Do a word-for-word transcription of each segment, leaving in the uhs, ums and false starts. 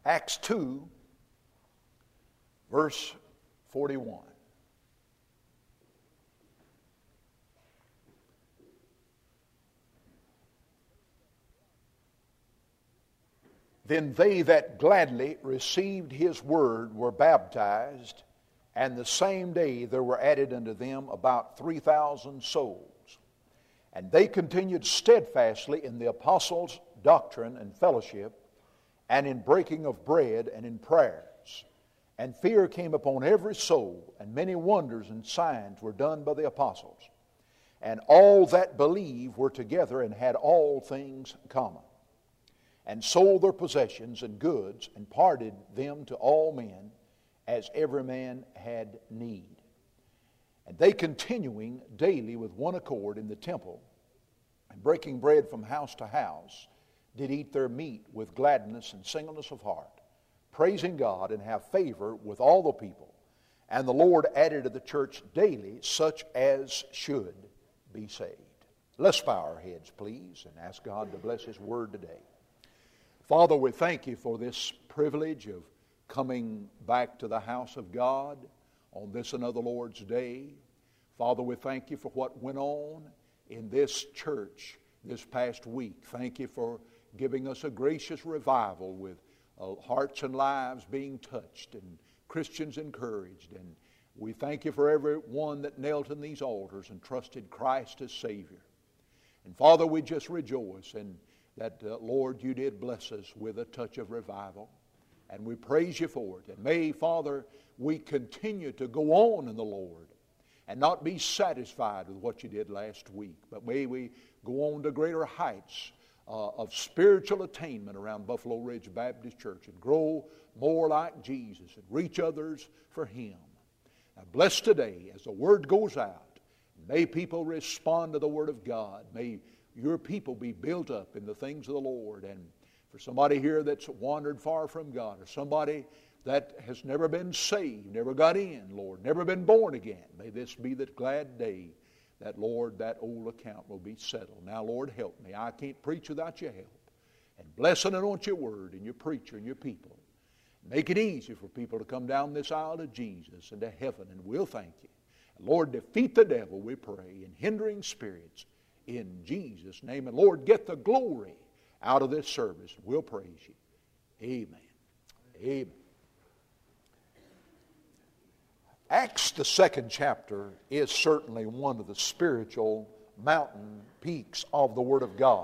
Acts two, verse forty-one. Then they that gladly received his word were baptized, and the same day there were added unto them about three thousand souls. And they continued steadfastly in the apostles' doctrine and fellowship, and in breaking of bread and in prayers. And fear came upon every soul, and many wonders and signs were done by the apostles. And all that believed were together and had all things common, and sold their possessions and goods, and parted them to all men, as every man had need. And they continuing daily with one accord in the temple, and breaking bread from house to house, did eat their meat with gladness and singleness of heart, praising God, and have favor with all the people. And the Lord added to the church daily such as should be saved. Let's bow our heads, please, and ask God to bless His word today. Father, we thank You for this privilege of coming back to the house of God on this another Lord's Day. Father, we thank You for what went on in this church this past week. Thank You for giving us a gracious revival with uh, hearts and lives being touched and Christians encouraged. And we thank You for everyone that knelt in these altars and trusted Christ as Savior. And Father, we just rejoice in that, uh, Lord, You did bless us with a touch of revival. And we praise You for it. And may, Father, we continue to go on in the Lord and not be satisfied with what You did last week. But may we go on to greater heights uh, of spiritual attainment around Buffalo Ridge Baptist Church and grow more like Jesus and reach others for Him. Now bless today as the Word goes out. May people respond to the Word of God. May Your people be built up in the things of the Lord. And for somebody here that's wandered far from God, or somebody that has never been saved, never got in, Lord, never been born again, may this be the glad day that, Lord, that old account will be settled. Now, Lord, help me. I can't preach without Your help. And bless and anoint Your word and Your preacher and Your people. Make it easy for people to come down this aisle to Jesus and to heaven, and we'll thank You. And Lord, defeat the devil, we pray, and hindering spirits in Jesus' name. And Lord, get the glory out of this service. We'll praise You. Amen. Amen. Acts, the second chapter, is certainly one of the spiritual mountain peaks of the Word of God.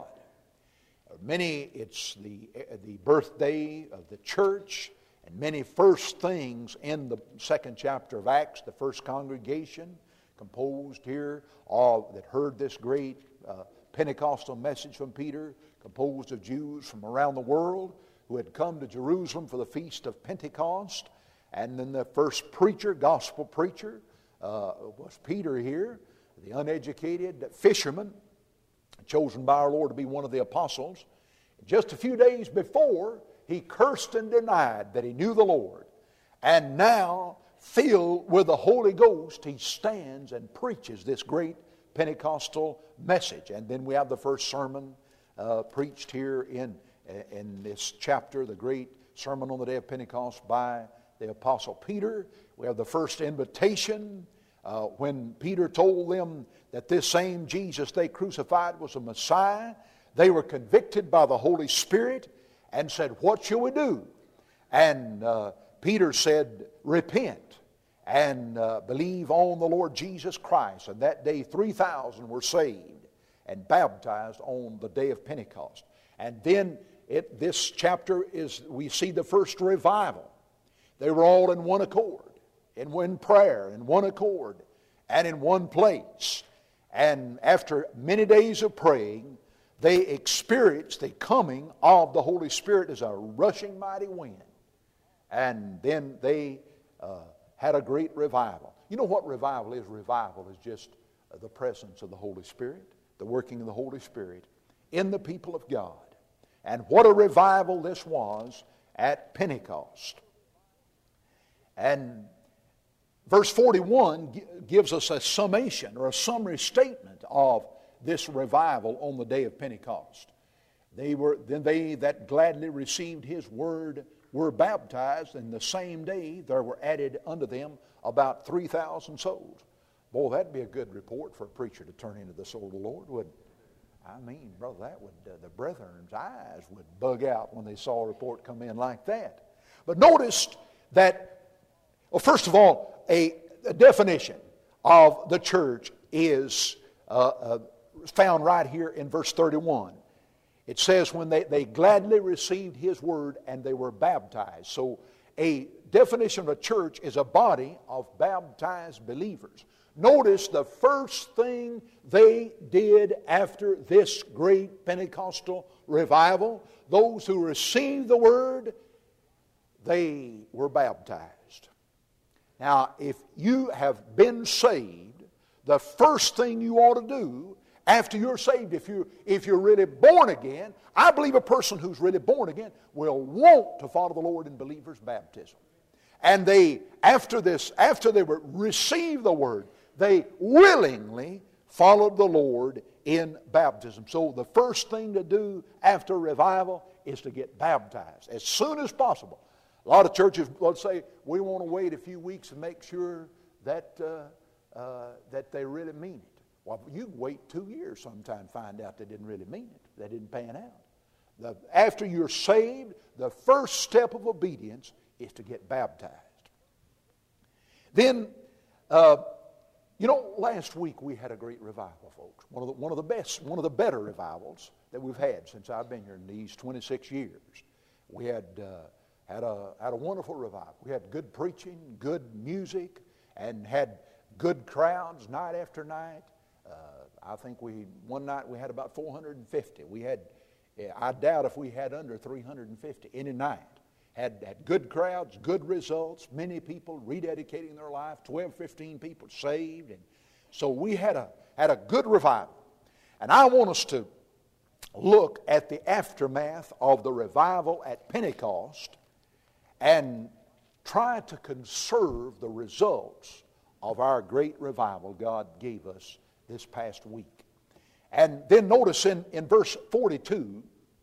Many, it's the, the birthday of the church, and many first things in the second chapter of Acts, the first congregation composed here of, that heard this great uh, Pentecostal message from Peter, composed of Jews from around the world who had come to Jerusalem for the feast of Pentecost. And then the first preacher, gospel preacher, uh, was Peter here, the uneducated fisherman, chosen by our Lord to be one of the apostles. Just a few days before, he cursed and denied that he knew the Lord. And now, filled with the Holy Ghost, he stands and preaches this great Pentecostal message. And then we have the first sermon uh, preached here in, in this chapter, the great sermon on the day of Pentecost by the Apostle Peter. We have the first invitation uh, when Peter told them that this same Jesus they crucified was a Messiah. They were convicted by the Holy Spirit and said, "What shall we do?" And uh, Peter said, "Repent and uh, believe on the Lord Jesus Christ." And that day three thousand were saved and baptized on the day of Pentecost. And then it, this chapter is, we see the first revival. They were all in one accord, in one prayer, in one accord, and in one place. And after many days of praying, they experienced the coming of the Holy Spirit as a rushing mighty wind. And then they uh, had a great revival. You know what revival is? Revival is just the presence of the Holy Spirit, the working of the Holy Spirit in the people of God. And what a revival this was at Pentecost. And verse forty-one gives us a summation or a summary statement of this revival on the day of Pentecost. They were then they that gladly received His word were baptized, and the same day there were added unto them about three thousand souls. Boy, that'd be a good report for a preacher to turn into the soul of the Lord, wouldn't it? I mean, brother, that would, uh, the brethren's eyes would bug out when they saw a report come in like that. But notice that, well, first of all, a, a definition of the church is uh, uh, found right here in verse thirty-one. It says, when they, they gladly received His word and they were baptized. So a definition of a church is a body of baptized believers. Notice the first thing they did after this great Pentecostal revival, those who received the word, they were baptized. Now, if you have been saved, the first thing you ought to do after you're saved, if you're, if you're really born again, I believe a person who's really born again will want to follow the Lord in believer's baptism. And they, after this, after they were received the word, they willingly followed the Lord in baptism. So the first thing to do after revival is to get baptized as soon as possible. A lot of churches will say, we want to wait a few weeks and make sure that, uh, uh, that they really mean it. Well, you can wait two years sometime and find out they didn't really mean it. They didn't pan out. The, after you're saved, the first step of obedience is to get baptized. Then, uh, you know, last week we had a great revival, folks. One of the, one of the best, one of the better revivals that we've had since I've been here in these twenty-six years. We had uh, had a had a wonderful revival. We had good preaching, good music, and had good crowds night after night. Uh, I think we one night we had about four hundred fifty. We had, I doubt if we had under three hundred fifty any night. Had, had good crowds, good results, many people rededicating their life, twelve, fifteen people saved. And so we had a, had a good revival. And I want us to look at the aftermath of the revival at Pentecost and try to conserve the results of our great revival God gave us this past week. And then notice in, in verse forty-two,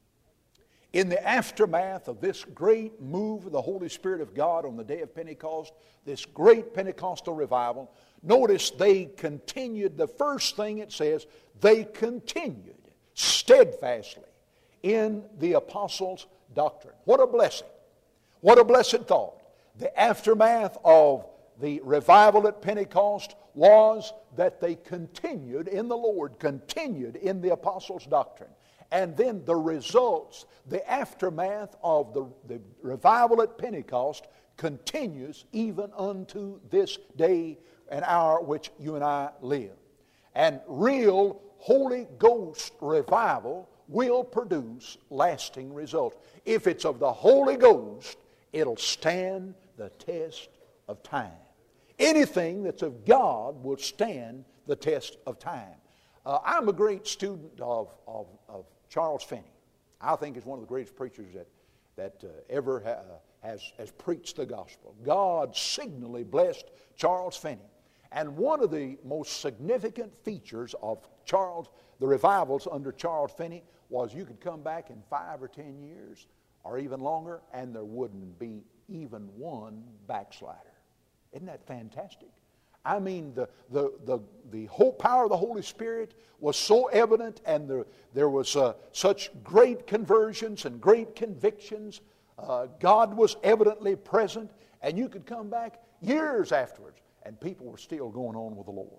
in the aftermath of this great move of the Holy Spirit of God on the day of Pentecost, this great Pentecostal revival, notice they continued, the first thing it says, they continued steadfastly in the apostles' doctrine. What a blessing. What a blessed thought. The aftermath of the revival at Pentecost was that they continued in the Lord, continued in the apostles' doctrine. And then the results, the aftermath of the, the revival at Pentecost continues even unto this day and hour which you and I live. And real Holy Ghost revival will produce lasting results. If it's of the Holy Ghost, it'll stand the test of time. Anything that's of God will stand the test of time. Uh, I'm a great student of, of, of Charles Finney. I think he's one of the greatest preachers that, that uh, ever ha- has, has preached the gospel. God signally blessed Charles Finney. And one of the most significant features of Charles, the revivals under Charles Finney, was you could come back in five or ten years or even longer and there wouldn't be even one backslider. Isn't that fantastic? I mean, the, the, the, the whole power of the Holy Spirit was so evident, and there, there was uh, such great conversions and great convictions. Uh, God was evidently present, and you could come back years afterwards, and people were still going on with the Lord.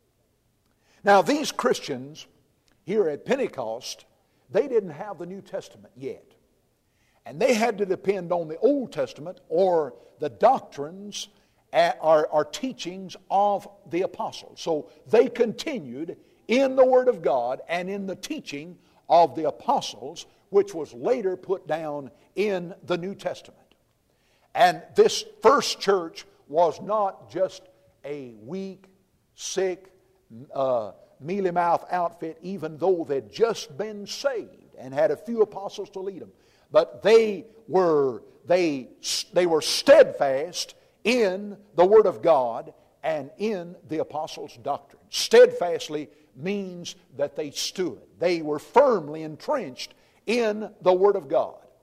Now, these Christians here at Pentecost, they didn't have the New Testament yet. And they had to depend on the Old Testament or the doctrines Our, our teachings of the apostles. So they continued in the Word of God and in the teaching of the apostles, which was later put down in the New Testament. And this first church was not just a weak, sick, uh, mealy-mouthed outfit, even though they'd just been saved and had a few apostles to lead them. But they were, they, they were steadfast in the Word of God and in the apostles' doctrine. Steadfastly means that they stood. They were firmly entrenched in the Word of God.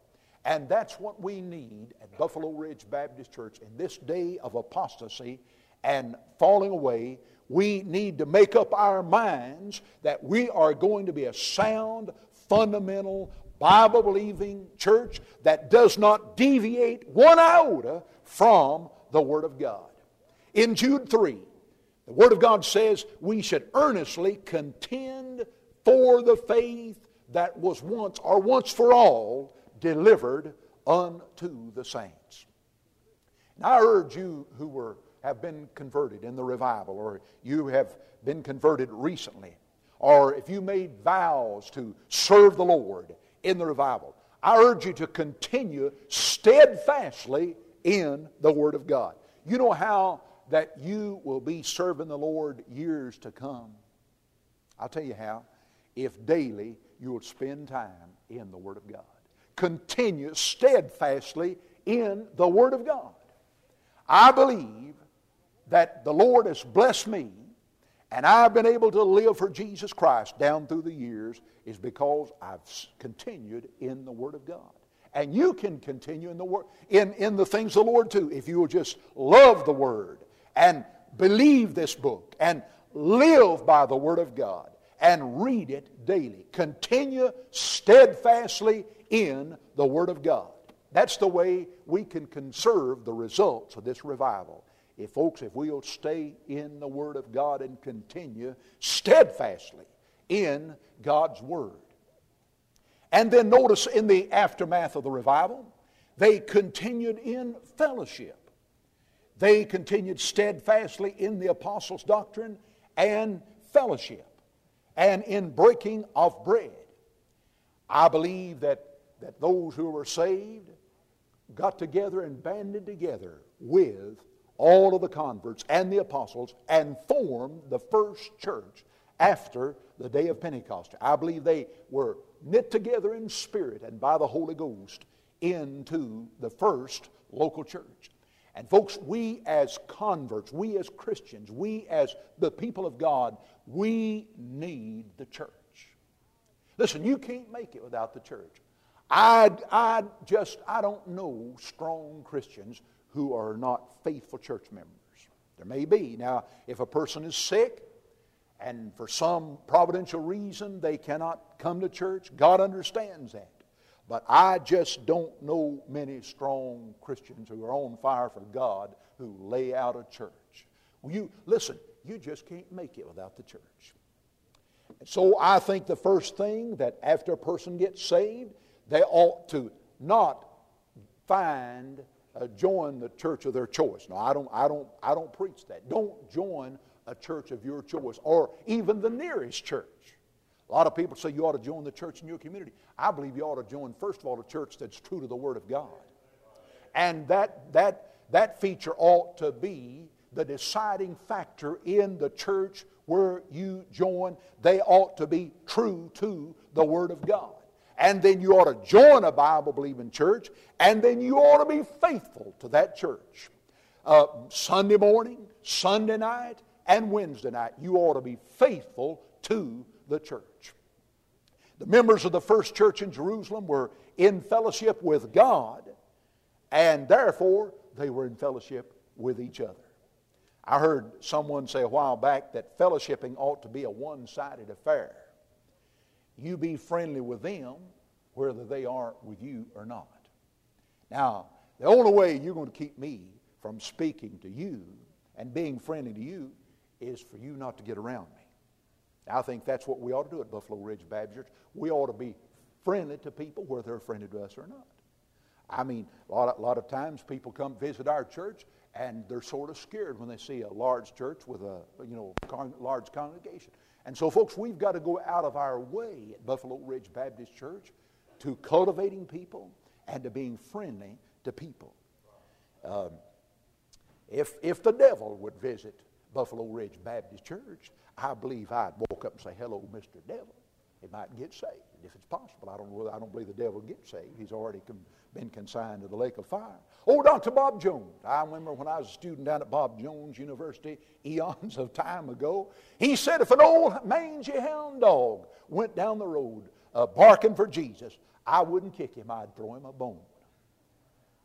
And that's what we need at Buffalo Ridge Baptist Church in this day of apostasy and falling away. We need to make up our minds that we are going to be a sound, fundamental, Bible-believing church that does not deviate one iota from the Word of God. In Jude three, the Word of God says we should earnestly contend for the faith that was once, or once for all, delivered unto the saints. And I urge you who were have been converted in the revival, or you have been converted recently, or if you made vows to serve the Lord in the revival, I urge you to continue steadfastly in the Word of God. You know how that you will be serving the Lord years to come? I'll tell you how. If daily you will spend time in the Word of God. Continue steadfastly in the Word of God. I believe that the Lord has blessed me and I've been able to live for Jesus Christ down through the years is because I've continued in the Word of God. And you can continue in the Word, in, in the things of the Lord too, if you will just love the Word and believe this book and live by the Word of God and read it daily. Continue steadfastly in the Word of God. That's the way we can conserve the results of this revival. If folks, if we'll stay in the Word of God and continue steadfastly in God's Word. And then notice in the aftermath of the revival, they continued in fellowship. They continued steadfastly in the apostles' doctrine and fellowship and in breaking of bread. I believe that, that those who were saved got together and banded together with all of the converts and the apostles and formed the first church after the day of Pentecost. I believe they were knit together in spirit and by the Holy Ghost into the first local church. And folks, we as converts, we as Christians, we as the people of God, we need the church. Listen, you can't make it without the church. I, I just, I don't know strong Christians who are not faithful church members. There may be. Now, if a person is sick and for some providential reason they cannot come to church, God understands that. But I just don't know many strong Christians who are on fire for God who lay out a church. Well, you, listen, you just can't make it without the church. So I think the first thing that after a person gets saved, they ought to not find Uh, join the church of their choice. No, I don't, I don't, I don't preach that. Don't join a church of your choice or even the nearest church. A lot of people say you ought to join the church in your community. I believe you ought to join, first of all, a church that's true to the Word of God. And that, that, that feature ought to be the deciding factor in the church where you join. They ought to be true to the Word of God. And then you ought to join a Bible-believing church, and then you ought to be faithful to that church. Uh, Sunday morning, Sunday night, and Wednesday night, you ought to be faithful to the church. The members of the first church in Jerusalem were in fellowship with God, and therefore they were in fellowship with each other. I heard someone say a while back that fellowshipping ought to be a one-sided affair. You be friendly with them whether they are with you or not. Now, the only way you're going to keep me from speaking to you and being friendly to you is for you not to get around me. I think that's what we ought to do at Buffalo Ridge Baptist Church. We ought to be friendly to people whether they're friendly to us or not. I mean, a lot of, a lot of times people come visit our church and they're sort of scared when they see a large church with a you know con- large congregation. And so, folks, we've got to go out of our way at Buffalo Ridge Baptist Church to cultivating people and to being friendly to people. Um, if, if the devil would visit Buffalo Ridge Baptist Church, I believe I'd walk up and say, "Hello, Mister Devil." He might get saved. If it's possible, I don't know. I don't believe the devil gets saved. He's already com- been consigned to the lake of fire. Oh, Doctor Bob Jones. I remember when I was a student down at Bob Jones University eons of time ago. He said if an old mangy hound dog went down the road uh, barking for Jesus, I wouldn't kick him. I'd throw him a bone.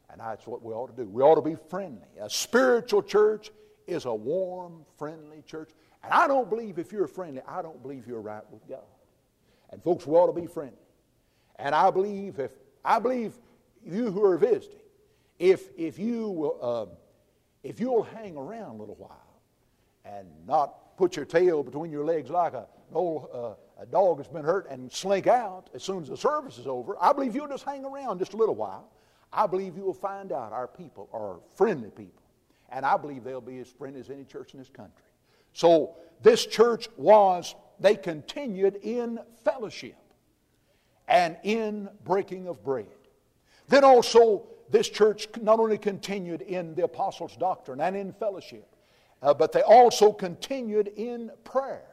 And that's what we ought to do. We ought to be friendly. A spiritual church is a warm, friendly church. And I don't believe if you're friendly, I don't believe you're right with God. And folks, we ought to be friendly. And I believe if I believe you who are visiting, if if you will uh, if you'll hang around a little while and not put your tail between your legs like a, an old uh, a dog that's been hurt and slink out as soon as the service is over, I believe you'll just hang around just a little while. I believe you will find out our people are friendly people. And I believe they'll be as friendly as any church in this country. So this church was, they continued in fellowship and in breaking of bread. Then also this church not only continued in the apostles' doctrine and in fellowship, uh, but they also continued in prayer.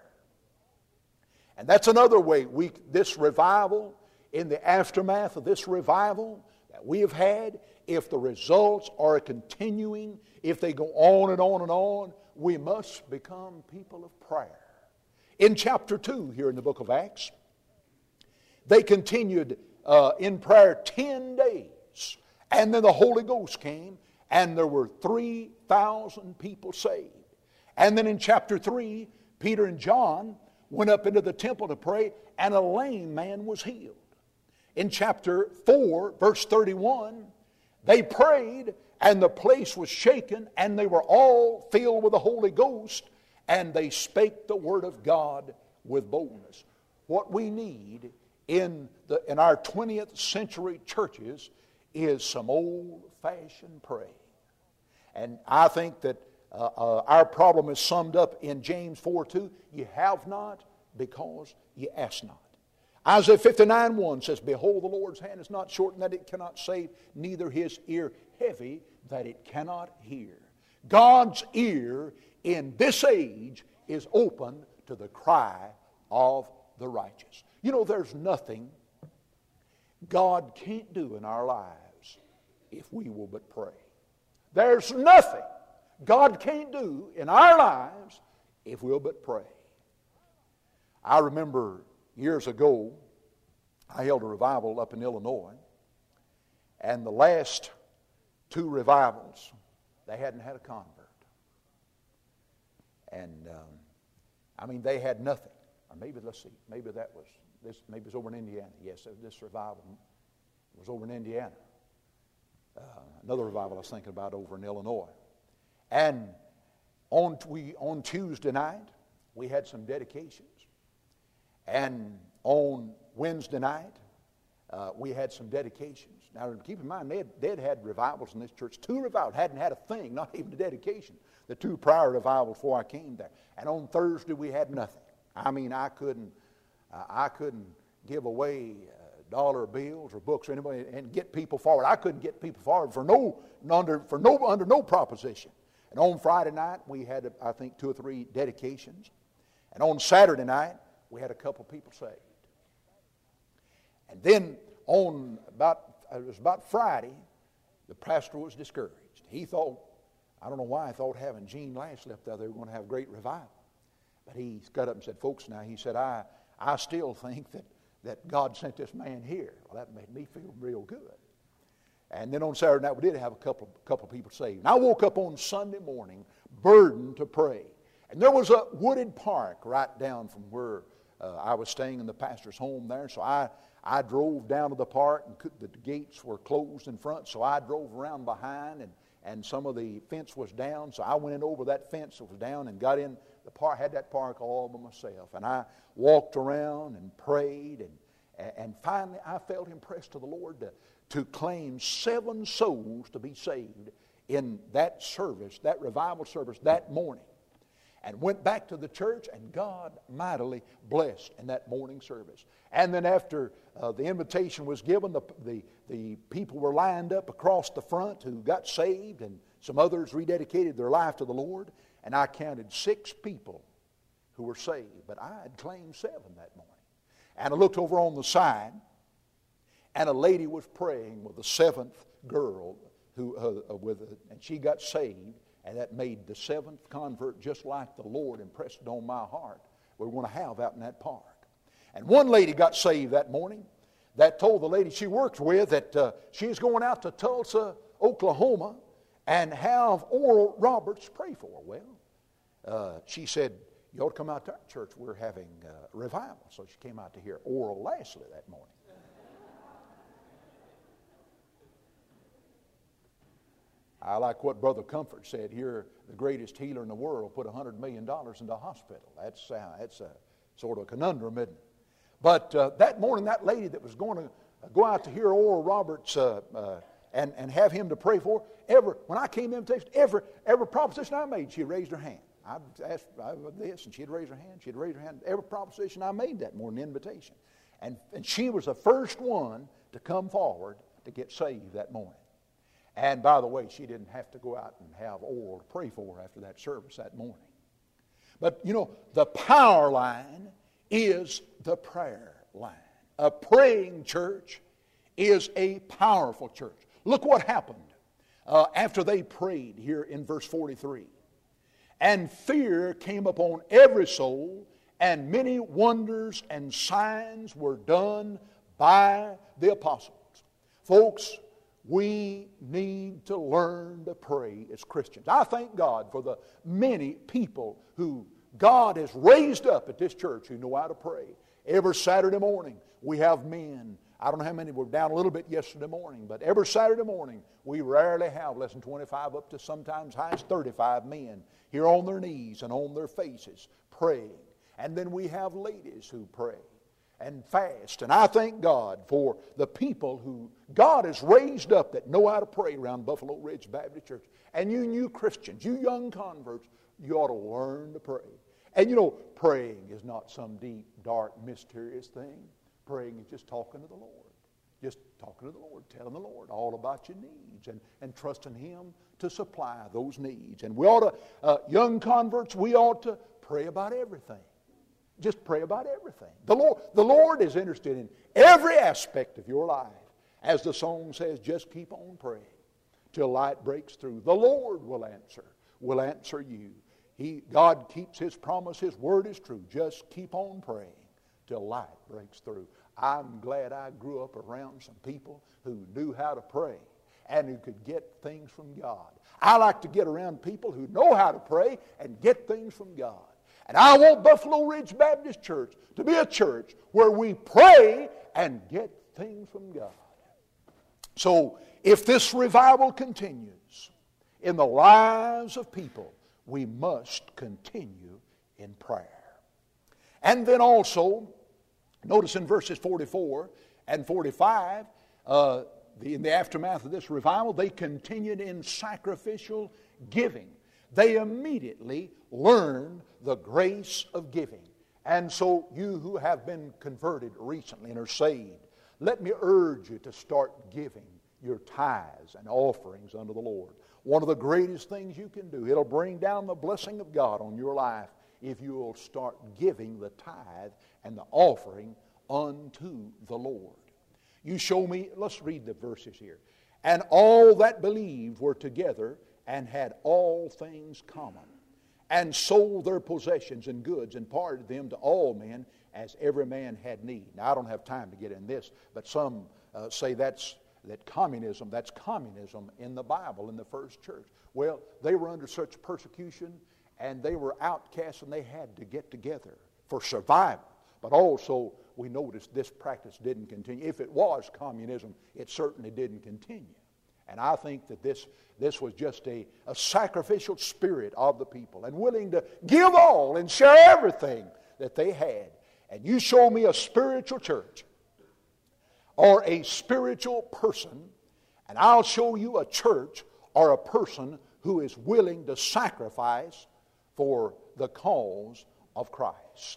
And that's another way we, this revival, in the aftermath of this revival that we have had, if the results are continuing, if they go on and on and on, we must become people of prayer. In chapter two here in the book of Acts, they continued uh, in prayer ten days. And then the Holy Ghost came, and there were three thousand people saved. And then in chapter three, Peter and John went up into the temple to pray, and a lame man was healed. In chapter four, verse thirty-one, they prayed, and the place was shaken, and they were all filled with the Holy Ghost, and they spake the word of God with boldness. What we need in, the, in our twentieth century churches is some old-fashioned praying. And I think that uh, uh, our problem is summed up in James four two. You have not because you ask not. Isaiah fifty-nine one says, Behold, the Lord's hand is not shortened that it cannot save, neither his ear heavy that it cannot hear. God's ear in this age is open to the cry of the righteous. You know, there's nothing God can't do in our lives if we will but pray. There's nothing God can't do in our lives if we'll but pray. I remember years ago, I held a revival up in Illinois, and the last two revivals, they hadn't had a convert. And, um, I mean, they had nothing. Or maybe, let's see, maybe that was, this. maybe it was over in Indiana. Yes, this revival was over in Indiana. Uh, another revival I was thinking about over in Illinois. And on, we, on Tuesday night, we had some dedications. And on Wednesday night, uh, we had some dedications. Now, keep in mind, they had, they had had revivals in this church. Two revivals. Hadn't had a thing, not even a dedication. The two prior revivals before I came there. And on Thursday, we had nothing. I mean, I couldn't, uh, I couldn't give away uh, dollar bills or books or anybody and get people forward. I couldn't get people forward for no, under, for no, under no proposition. And on Friday night, we had, I think, two or three dedications. And on Saturday night, we had a couple people saved. And then on about, it was about Friday, the pastor was discouraged. He thought, I don't know why, I thought having Gene Lashley up there, they were going to have a great revival. But he got up and said, folks, now, he said, I, I still think that, that God sent this man here. Well, that made me feel real good. And then on Saturday night, we did have a couple, couple people saved. And I woke up on Sunday morning burdened to pray. And there was a wooded park right down from where uh, I was staying in the pastor's home there. So I, I drove down to the park, and could, the gates were closed in front, so I drove around behind, and, and some of the fence was down. So I went in over that fence that was down and got in the park, had that park all by myself. And I walked around and prayed, and, and finally I felt impressed to the Lord to, to claim seven souls to be saved in that service, that revival service that morning. And went back to the church, and God mightily blessed in that morning service. And then after uh, the invitation was given, the, the, the people were lined up across the front who got saved, and some others rededicated their life to the Lord. And I counted six people who were saved, but I had claimed seven that morning. And I looked over on the side, and a lady was praying with the seventh girl, who uh, with a, and she got saved. And that made the seventh convert just like the Lord impressed it on my heart we were going to have out in that park. And one lady got saved that morning that told the lady she worked with that uh, she was going out to Tulsa Oklahoma and have Oral Roberts pray for her. Well, uh, she said, you ought to come out to our church. We're having uh, revival. So she came out to hear Oral Lashley that morning. I like what Brother Comfort said here, the greatest healer in the world put one hundred million dollars into a hospital. That's, uh, that's a sort of a conundrum, isn't it? But uh, that morning, that lady that was going to go out to hear Oral Roberts uh, uh, and, and have him to pray for, ever, when I came to invitation, every, every proposition I made, she raised her hand. I asked I, this, and she'd raise her hand, she'd raise her hand. Every proposition I made that morning, invitation. And, and she was the first one to come forward to get saved that morning. And by the way, she didn't have to go out and have Oral to pray for her after that service that morning. But, you know, the power line is the prayer line. A praying church is a powerful church. Look what happened uh, after they prayed here in verse forty-three. And fear came upon every soul, and many wonders and signs were done by the apostles. Folks, we need to learn to pray as Christians. I thank God for the many people who God has raised up at this church who know how to pray. Every Saturday morning we have men. I don't know how many, were down a little bit yesterday morning, but every Saturday morning we rarely have less than twenty-five up to sometimes high as thirty-five men here on their knees and on their faces praying. And then we have ladies who pray and fast. And I thank God for the people who God has raised up that know how to pray around Buffalo Ridge Baptist Church. And you new Christians, you young converts, you ought to learn to pray. And you know, praying is not some deep, dark, mysterious thing. Praying is just talking to the Lord. Just talking to the Lord, telling the Lord all about your needs and, and trusting Him to supply those needs. And we ought to, uh, young converts, we ought to pray about everything. Just pray about everything. The Lord, the Lord is interested in every aspect of your life. As the song says, just keep on praying till light breaks through. The Lord will answer, will answer you. He, God keeps His promise. His word is true. Just keep on praying till light breaks through. I'm glad I grew up around some people who knew how to pray and who could get things from God. I like to get around people who know how to pray and get things from God. And I want Buffalo Ridge Baptist Church to be a church where we pray and get things from God. So if this revival continues in the lives of people, we must continue in prayer. And then also, notice in verses forty-four and forty-five, uh, the, in the aftermath of this revival, they continued in sacrificial giving. They immediately learned the grace of giving. And so you who have been converted recently and are saved, let me urge you to start giving your tithes and offerings unto the Lord. One of the greatest things you can do, it'll bring down the blessing of God on your life if you will start giving the tithe and the offering unto the Lord. You show me, let's read the verses here. And all that believed were together and had all things common, and sold their possessions and goods, and parted them to all men as every man had need. Now, I don't have time to get in this, but some uh, say that's that communism, that's communism in the Bible in the first church. Well, they were under such persecution, and they were outcasts, and they had to get together for survival. But also, we noticed this practice didn't continue. If it was communism, it certainly didn't continue. And I think that this, this was just a, a sacrificial spirit of the people and willing to give all and share everything that they had. And you show me a spiritual church or a spiritual person, and I'll show you a church or a person who is willing to sacrifice for the cause of Christ.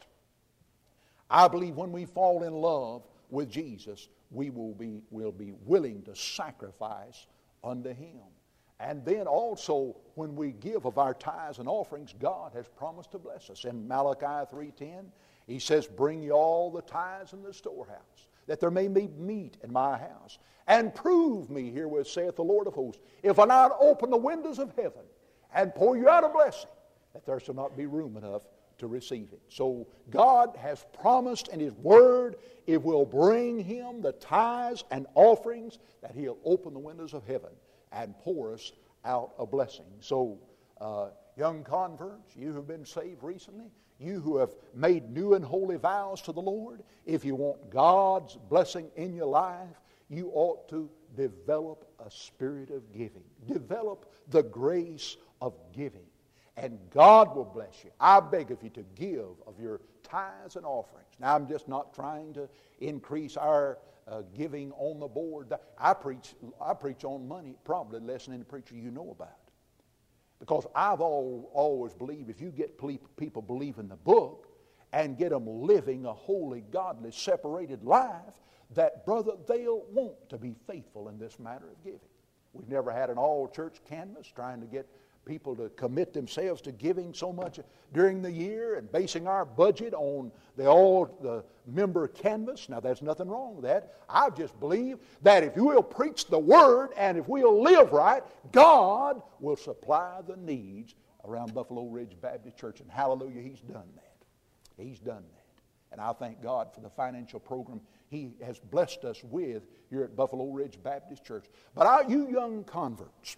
I believe when we fall in love with Jesus, we will be, will be willing to sacrifice unto Him. And then also, when we give of our tithes and offerings, God has promised to bless us. In Malachi three ten, He says, bring ye all the tithes in the storehouse, that there may be meat in my house. And prove me herewith, saith the Lord of hosts, if I not open the windows of heaven and pour you out a blessing, that there shall not be room enough to receive it. So God has promised in His Word, if we'll bring Him the tithes and offerings, that He'll open the windows of heaven and pour us out a blessing. So, uh, young converts, you who have been saved recently, you who have made new and holy vows to the Lord, if you want God's blessing in your life, you ought to develop a spirit of giving. Develop the grace of giving. And God will bless you. I beg of you to give of your tithes and offerings. Now, I'm just not trying to increase our uh, giving on the board. I preach, I preach on money probably less than any preacher you know about. Because I've all, always believed if you get people believing the book and get them living a holy, godly, separated life, that, brother, they'll want to be faithful in this matter of giving. We've never had an all-church canvass trying to get people to commit themselves to giving so much during the year and basing our budget on the all the member canvas. Now, there's nothing wrong with that. I just believe that if we'll preach the Word and if we'll live right, God will supply the needs around Buffalo Ridge Baptist Church. And hallelujah, He's done that. He's done that. And I thank God for the financial program He has blessed us with here at Buffalo Ridge Baptist Church. But I, you young converts,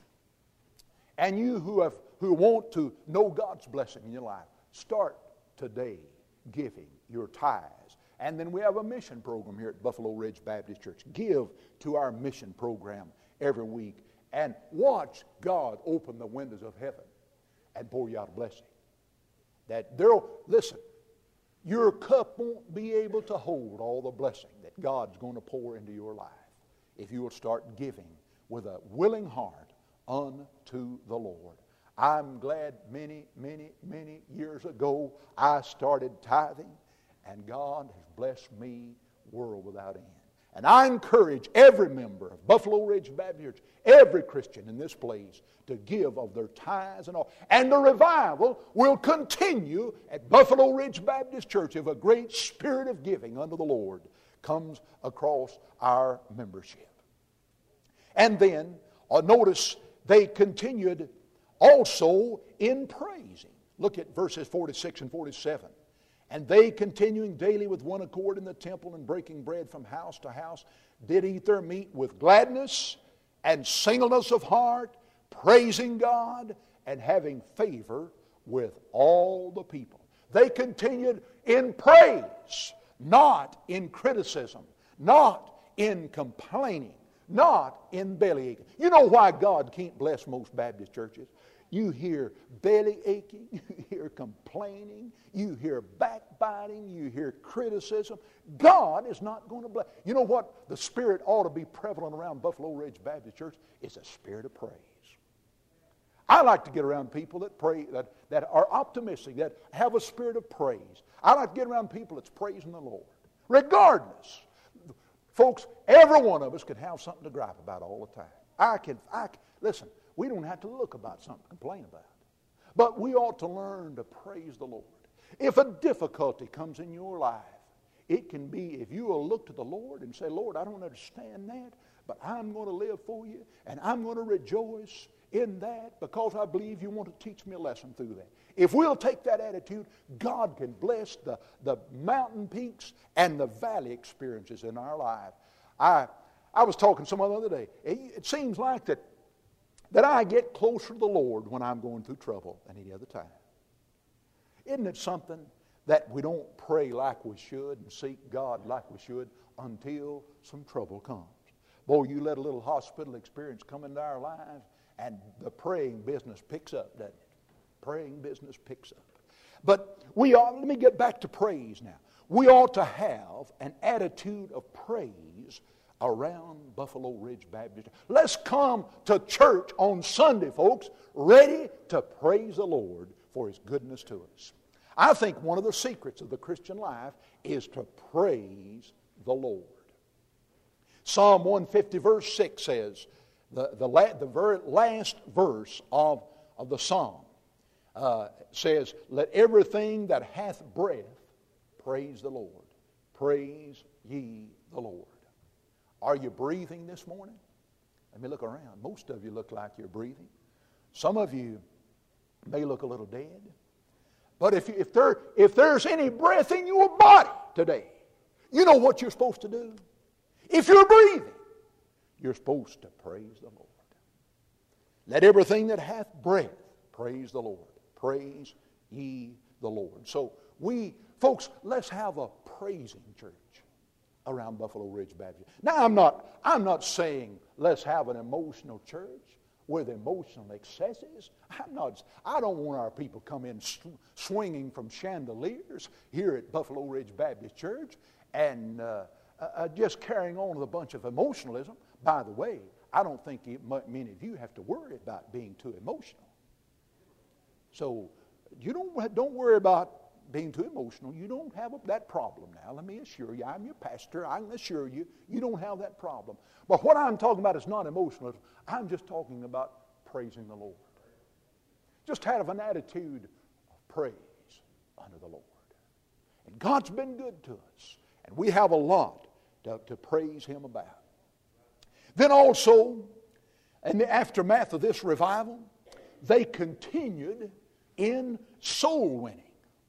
and you who have who want to know God's blessing in your life, start today giving your tithes. And then we have a mission program here at Buffalo Ridge Baptist Church. Give to our mission program every week and watch God open the windows of heaven and pour you out a blessing. That there'll, listen, your cup won't be able to hold all the blessing that God's going to pour into your life if you will start giving with a willing heart unto the Lord. I'm glad many, many, many years ago I started tithing, and God has blessed me world without end. And I encourage every member of Buffalo Ridge Baptist Church, every Christian in this place, to give of their tithes and all. And the revival will continue at Buffalo Ridge Baptist Church if a great spirit of giving unto the Lord comes across our membership. And then, uh, notice, they continued also in praising. Look at verses forty-six and forty-seven. And they, continuing daily with one accord in the temple and breaking bread from house to house, did eat their meat with gladness and singleness of heart, praising God and having favor with all the people. They continued in praise, not in criticism, not in complaining, not in belly aching. You know why God can't bless most Baptist churches? You hear belly aching, you hear complaining, you hear backbiting, you hear criticism. God is not going to bless. You know what the spirit ought to be prevalent around Buffalo Ridge Baptist Church? It's a spirit of praise. I like to get around people that pray, that, that are optimistic, that have a spirit of praise. I like to get around people that's praising the Lord. Regardless. Folks, every one of us could have something to gripe about all the time. I can, I can, listen, we don't have to look about something to complain about. But we ought to learn to praise the Lord. If a difficulty comes in your life, it can be if you will look to the Lord and say, Lord, I don't understand that, but I'm going to live for you, and I'm going to rejoice in that because I believe you want to teach me a lesson through that. If we'll take that attitude, God can bless the, the mountain peaks and the valley experiences in our life. I I was talking to someone the other day. It, it seems like that, that I get closer to the Lord when I'm going through trouble than any other time. Isn't it something that we don't pray like we should and seek God like we should until some trouble comes? Boy, you let a little hospital experience come into our lives and the praying business picks up, doesn't it? Praying business picks up. But we ought, let me get back to praise now. We ought to have an attitude of praise around Buffalo Ridge Baptist. Let's come to church on Sunday, folks, ready to praise the Lord for His goodness to us. I think one of the secrets of the Christian life is to praise the Lord. Psalm one fifty verse six says, the, the, la, the very last verse of, of the psalm uh, says, let everything that hath breath praise the Lord. Praise ye the Lord. Are you breathing this morning? Let me look around. Most of you look like you're breathing. Some of you may look a little dead. But if, you, if, there, if there's any breath in your body today, you know what you're supposed to do? If you're breathing, you're supposed to praise the Lord. Let everything that hath breath praise the Lord. Praise ye the Lord. So we, folks, let's have a praising church around Buffalo Ridge Baptist. Now I'm not, I'm not saying let's have an emotional church with emotional excesses. I'm not, I don't want our people come in sw- swinging from chandeliers here at Buffalo Ridge Baptist Church and uh, uh, just carrying on with a bunch of emotionalism. By the way, I don't think it, many of you have to worry about being too emotional. So you don't, don't worry about being too emotional. You don't have that problem now. Let me assure you, I'm your pastor. I can assure you, you don't have that problem. But what I'm talking about is not emotionalism. I'm just talking about praising the Lord. Just have an attitude of praise unto the Lord. And God's been good to us. And we have a lot to, to praise Him about. Then also, in the aftermath of this revival, they continued in soul winning.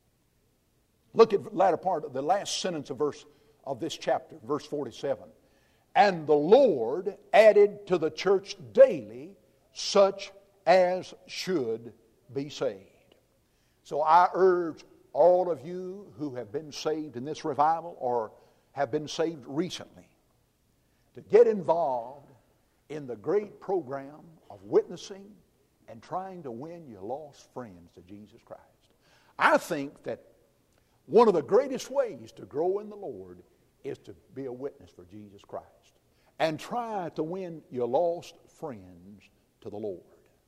Look at the latter part of the last sentence of verse of this chapter, verse forty-seven. And the Lord added to the church daily such as should be saved. So I urge all of you who have been saved in this revival or have been saved recently to get involved in the great program of witnessing and trying to win your lost friends to Jesus Christ. I think that one of the greatest ways to grow in the Lord is to be a witness for Jesus Christ and try to win your lost friends to the Lord.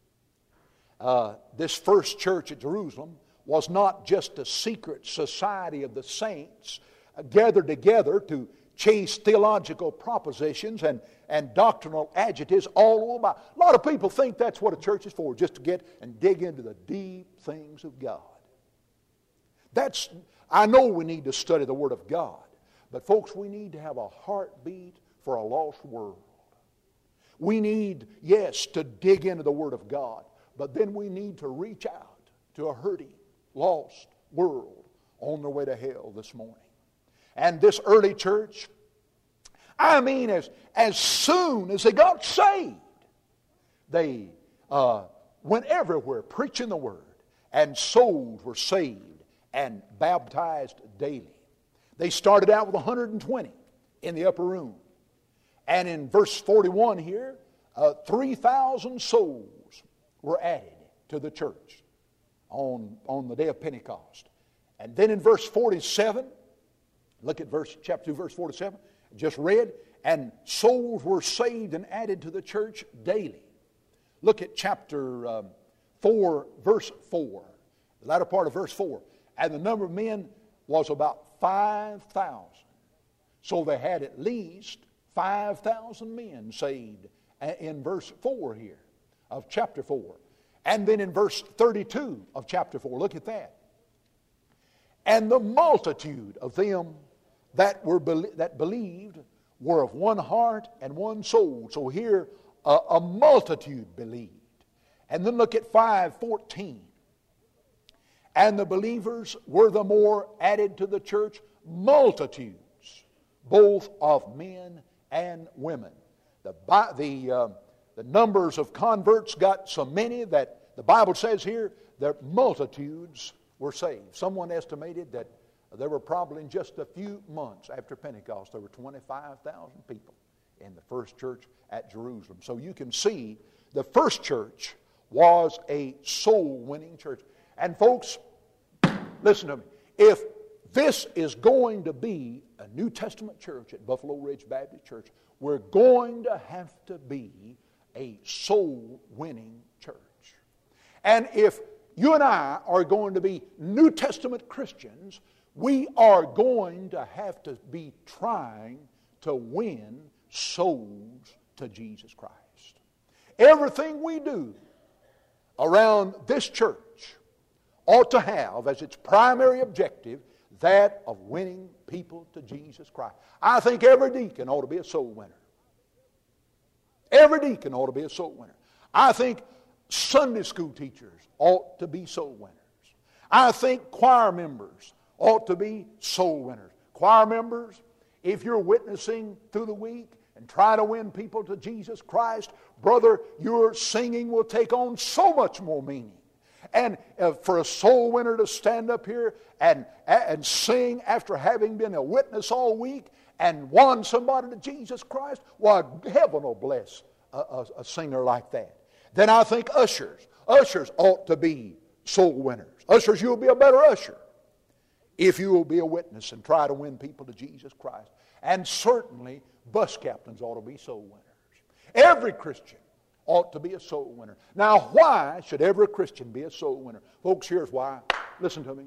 Uh, this first church at Jerusalem was not just a secret society of the saints uh, gathered together to chase theological propositions and, and doctrinal adjectives all over. A lot of people think that's what a church is for, just to get and dig into the deep things of God. That's, I know we need to study the Word of God, but folks, we need to have a heartbeat for a lost world. We need, yes, to dig into the Word of God, but then we need to reach out to a hurting, lost world on their way to hell this morning. And this early church, I mean, as, as soon as they got saved, they uh, went everywhere preaching the Word, and souls were saved and baptized daily. They started out with one hundred twenty in the upper room. And in verse forty-one here, uh, three thousand souls were added to the church on, on the day of Pentecost. And then in verse forty-seven, look at verse chapter two, verse forty-seven, just read, and souls were saved and added to the church daily. Look at chapter um, four, verse four, the latter part of verse four. And the number of men was about five thousand. So they had at least five thousand men saved in verse four here of chapter four. And then in verse thirty-two of chapter four, look at that. And the multitude of them that were that believed were of one heart and one soul. So here a, a multitude believed. And then look at five fourteen. And the believers were the more added to the church multitudes, both of men and women. The, the, uh, the numbers of converts got so many that the Bible says here that multitudes were saved. Someone estimated that there were probably in just a few months after Pentecost, there were twenty-five thousand people in the first church at Jerusalem. So you can see the first church was a soul-winning church. And folks, listen to me. If this is going to be a New Testament church at Buffalo Ridge Baptist Church, we're going to have to be a soul-winning church. And if you and I are going to be New Testament Christians, we are going to have to be trying to win souls to Jesus Christ. Everything we do around this church ought to have as its primary objective that of winning people to Jesus Christ. I think every deacon ought to be a soul winner. Every deacon ought to be a soul winner. I think Sunday school teachers ought to be soul winners. I think choir members ought to be soul winners. Choir members, if you're witnessing through the week, and try to win people to Jesus Christ, brother, your singing will take on so much more meaning. And uh, for a soul winner to stand up here and, and sing after having been a witness all week and won somebody to Jesus Christ, why, heaven will bless a, a, a singer like that. Then I think ushers, ushers ought to be soul winners. Ushers, you'll be a better usher if you will be a witness and try to win people to Jesus Christ. And certainly, bus captains ought to be soul winners. Every Christian ought to be a soul winner. Now, why should every Christian be a soul winner? Folks, here's why. Listen to me.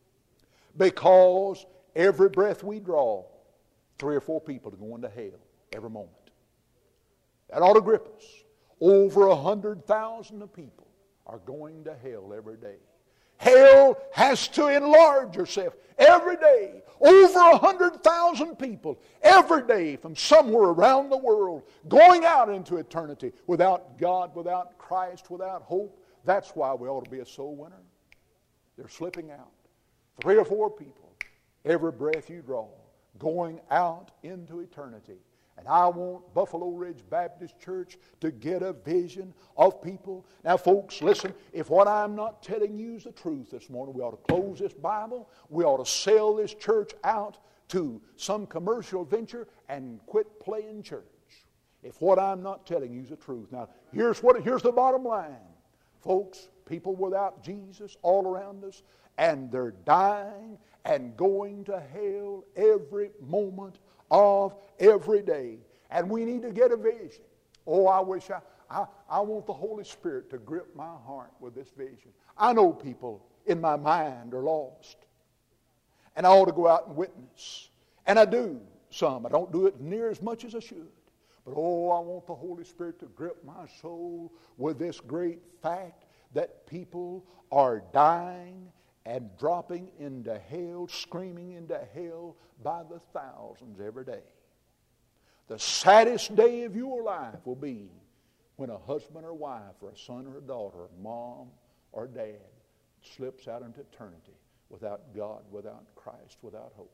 Because every breath we draw, three or four people are going to hell every moment. That ought to grip us. Over a hundred thousand of people are going to hell every day. Hell has to enlarge herself every day. Over a hundred thousand people every day from somewhere around the world going out into eternity without God, without Christ, without hope. That's why we ought to be a soul winner. They're slipping out. Three or four people, every breath you draw, going out into eternity. And I want Buffalo Ridge Baptist Church to get a vision of people. Now, folks, listen, if what I'm not telling you is the truth this morning, we ought to close this Bible. We ought to sell this church out to some commercial venture and quit playing church. If what I'm not telling you is the truth. Now, here's, what, here's the bottom line. Folks, people without Jesus all around us, and they're dying and going to hell every moment of every day. And we need to get a vision. Oh, I wish I, I, I want the Holy Spirit to grip my heart with this vision. I know people in my mind are lost. And I ought to go out and witness. And I do some. I don't do it near as much as I should. But oh, I want the Holy Spirit to grip my soul with this great fact that people are dying and dropping into hell, screaming into hell by the thousands every day. The saddest day of your life will be when a husband or wife or a son or a daughter, or mom or dad slips out into eternity without God, without Christ, without hope.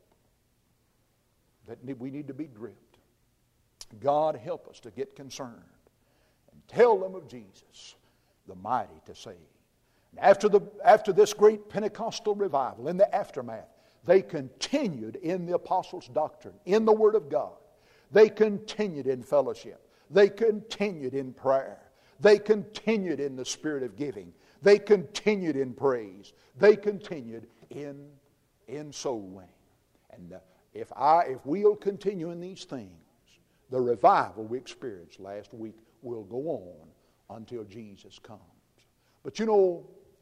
That we need to be gripped. God help us to get concerned and tell them of Jesus, the mighty to save. After, the, after this great Pentecostal revival, in the aftermath, they continued in the apostles' doctrine, in the Word of God. They continued in fellowship. They continued in prayer. They continued in the spirit of giving. They continued in praise. They continued in, in soul winning. And uh, if, I, if we'll continue in these things, the revival we experienced last week will go on until Jesus comes. But you know,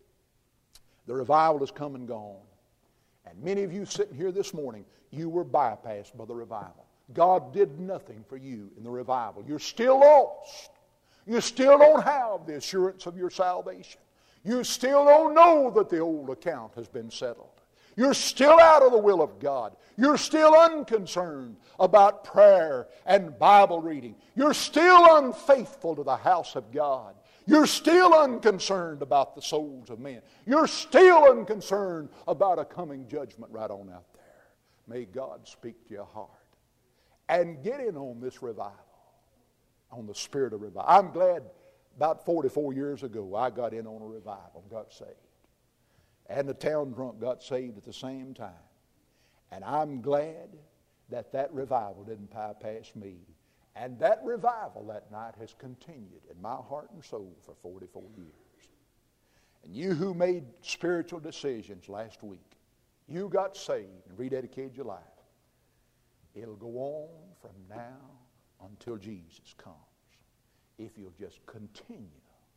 the revival has come and gone. And many of you sitting here this morning, you were bypassed by the revival. God did nothing for you in the revival. You're still lost. You still don't have the assurance of your salvation. You still don't know that the old account has been settled. You're still out of the will of God. You're still unconcerned about prayer and Bible reading. You're still unfaithful to the house of God. You're still unconcerned about the souls of men. You're still unconcerned about a coming judgment right on out there. May God speak to your heart. And get in on this revival, on the spirit of revival. I'm glad about forty-four years ago I got in on a revival and got saved. And the town drunk got saved at the same time. And I'm glad that that revival didn't bypass me. And that revival that night has continued in my heart and soul for forty-four years. And you who made spiritual decisions last week, you got saved and rededicated your life. It'll go on from now until Jesus comes. If you'll just continue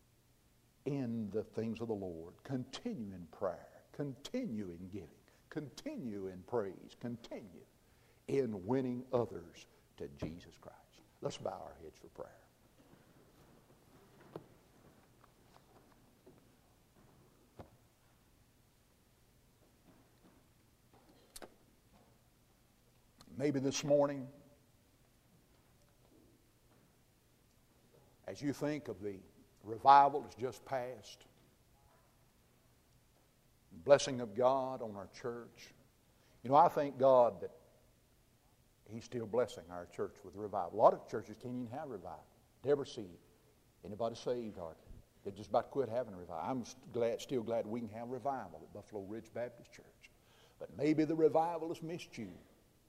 in the things of the Lord, continue in prayer, continue in giving, continue in praise, continue in winning others to Jesus Christ. Let's bow our heads for prayer. Maybe this morning, as you think of the revival that's just passed, the blessing of God on our church, you know, I thank God that He's still blessing our church with revival. A lot of churches can't even have revival. Never see anybody saved hardly. They're just about to quit having a revival. I'm glad, still glad we can have revival at Buffalo Ridge Baptist Church. But maybe the revival has missed you.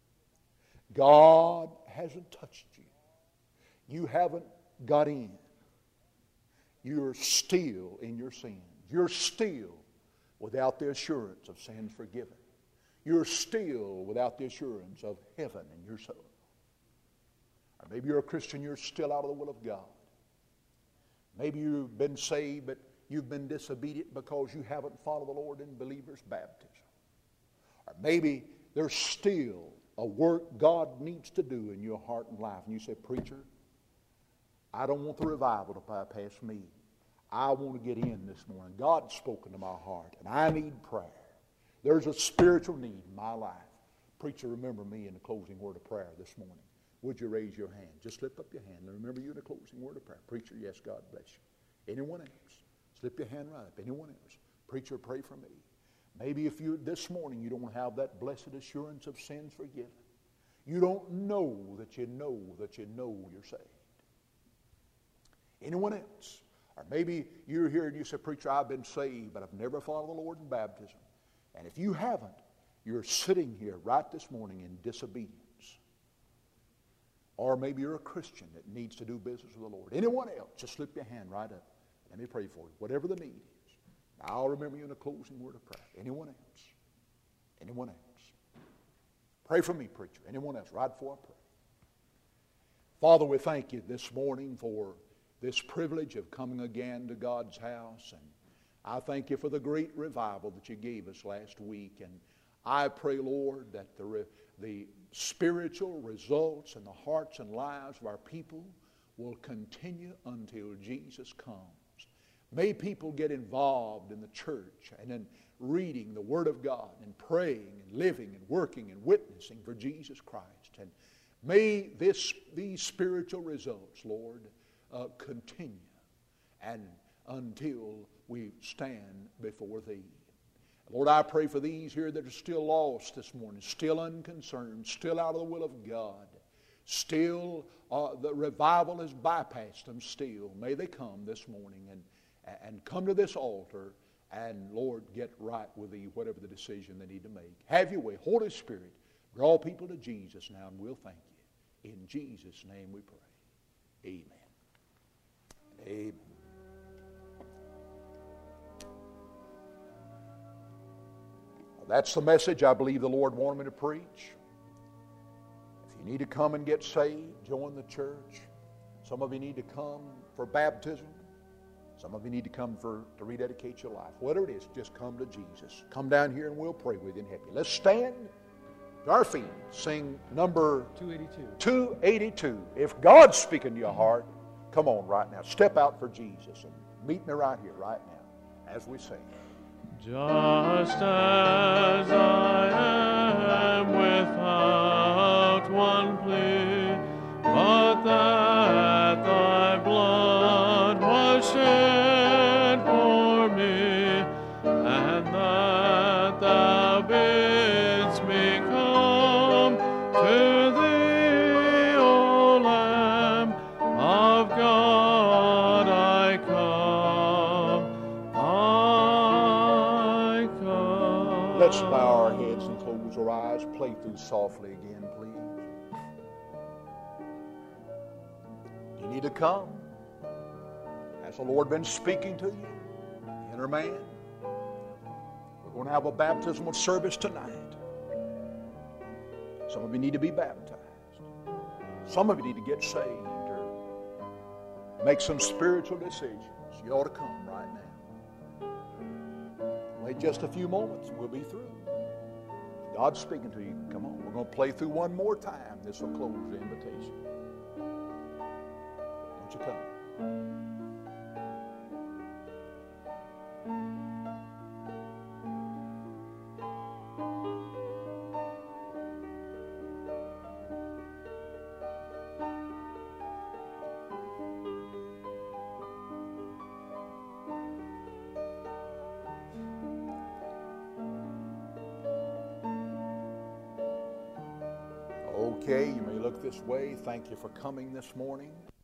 God hasn't touched you. You haven't got in. You're still in your sins. You're still without the assurance of sins forgiven. You're still without the assurance of heaven in your soul. Or maybe you're a Christian, you're still out of the will of God. Maybe you've been saved, but you've been disobedient because you haven't followed the Lord in believer's baptism. Or maybe there's still a work God needs to do in your heart and life. And you say, preacher, I don't want the revival to bypass me. I want to get in this morning. God's spoken to my heart, and I need prayer. There's a spiritual need in my life. Preacher, remember me in the closing word of prayer this morning. Would you raise your hand? Just slip up your hand and remember you in the closing word of prayer. Preacher, yes, God bless you. Anyone else? Slip your hand right up. Anyone else? Preacher, pray for me. Maybe if you this morning you don't have that blessed assurance of sins forgiven. You don't know that you know that you know you're saved. Anyone else? Or maybe you're here and you say, preacher, I've been saved, but I've never followed the Lord in baptism. And if you haven't, you're sitting here right this morning in disobedience. Or maybe you're a Christian that needs to do business with the Lord. Anyone else, just slip your hand right up. Let me pray for you. Whatever the need is. I'll remember you in a closing word of prayer. Anyone else? Anyone else? Pray for me, preacher. Anyone else? Right before I pray. Father, we thank you this morning for this privilege of coming again to God's house. And I thank you for the great revival that you gave us last week. And I pray, Lord, that the, re- the spiritual results in the hearts and lives of our people will continue until Jesus comes. May people get involved in the church and in reading the Word of God and praying and living and working and witnessing for Jesus Christ. And may this, these spiritual results, Lord, uh, continue and until we stand before Thee. Lord, I pray for these here that are still lost this morning, still unconcerned, still out of the will of God, still uh, the revival has bypassed them still. May they come this morning and, and come to this altar and, Lord, get right with Thee, whatever the decision they need to make. Have Your way. Holy Spirit, draw people to Jesus now, and we'll thank You. In Jesus' name we pray. Amen. Amen. That's the message I believe the Lord wanted me to preach. If you need to come and get saved, join the church. Some of you need to come for baptism. Some of you need to come for to rededicate your life. Whatever it is, just come to Jesus. Come down here and we'll pray with you and help you. Let's stand to our feet. Sing number two eighty-two. two eighty-two. If God's speaking to your heart, come on right now. Step out for Jesus and meet me right here, right now, as we sing. Just as I am without one plea, but that Thy blood was shed for me, and that Thou bidst me come to Thee, O Lamb of God, I come. I come. Let's bow our heads and close our eyes. Play through softly again, please. You need to come. Has the Lord been speaking to you? Inner man. We're going to have a baptismal service tonight. Some of you need to be baptized. Some of you need to get saved or make some spiritual decisions. You ought to come right now. Wait just a few moments and we'll be through. If God's speaking to you, come on. We're going to play through one more time. This will close the invitation. Won't you come? Okay, you may look this way. Thank you for coming this morning.